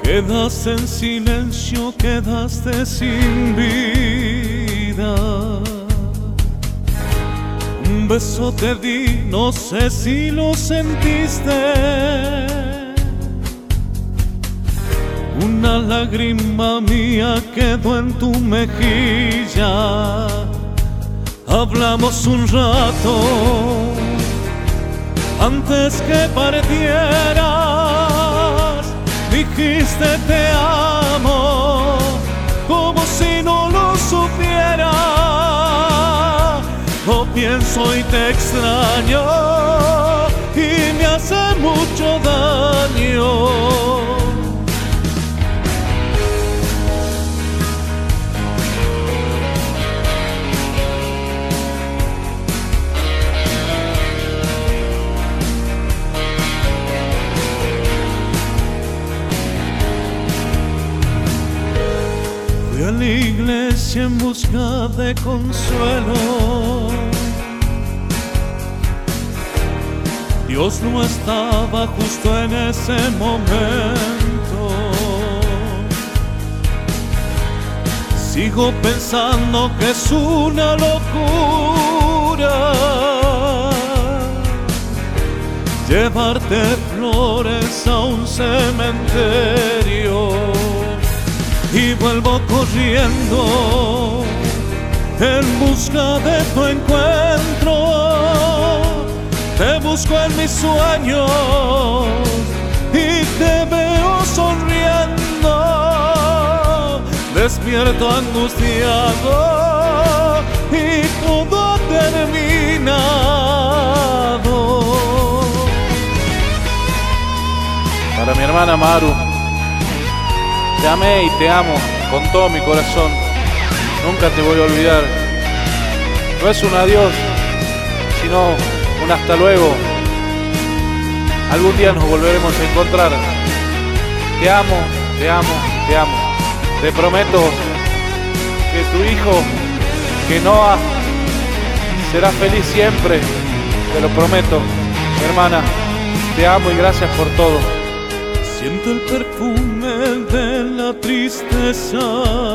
Quedaste en silencio, quedaste sin vida. Un beso te di, no sé si lo sentiste. Una lágrima mía quedó en tu mejilla. Hablamos un rato antes que partieras. Dijiste te amo como si no lo supiera. Lo pienso y te extraño y me hace mucho daño. Fui a la iglesia en busca de consuelo. Dios no estaba justo en ese momento. Sigo pensando que es una locura llevarte flores a un cementerio. Y vuelvo corriendo en busca de tu encuentro. Te busco en mis sueños y te veo sonriendo. Despierto angustiado y todo ha terminado. Para mi hermana Maru, te amé y te amo con todo mi corazón. Nunca te voy a olvidar. No es un adiós, sino un hasta luego. Algún día nos volveremos a encontrar. Te amo, te amo, te amo. Te prometo que tu hijo, que Noah, será feliz siempre. Te lo prometo. Hermana, te amo y gracias por todo. Siento el perfume de la tristeza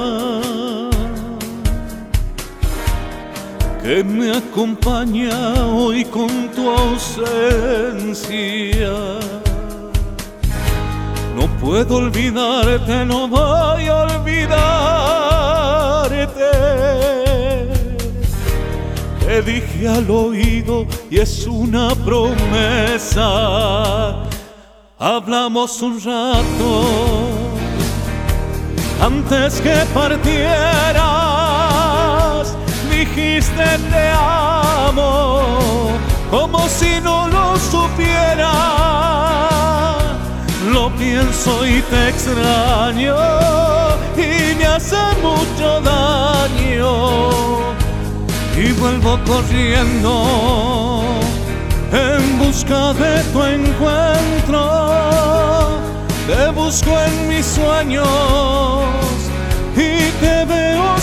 que me acompaña hoy con tu ausencia. No puedo olvidarte, no voy a olvidarte. Te dije al oído y es una promesa. Hablamos un rato antes que partieras. Dijiste te amo como si no lo supiera. Lo pienso y te extraño y me hace mucho daño. Y vuelvo corriendo en busca de tu encuentro. Te busco en mis sueños y te veo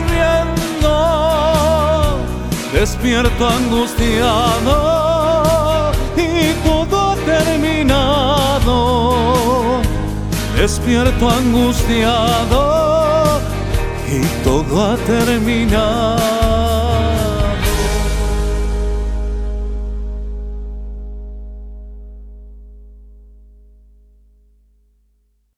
sonriendo. Despierto angustiado y todo ha terminado. Despierto angustiado y todo ha terminado.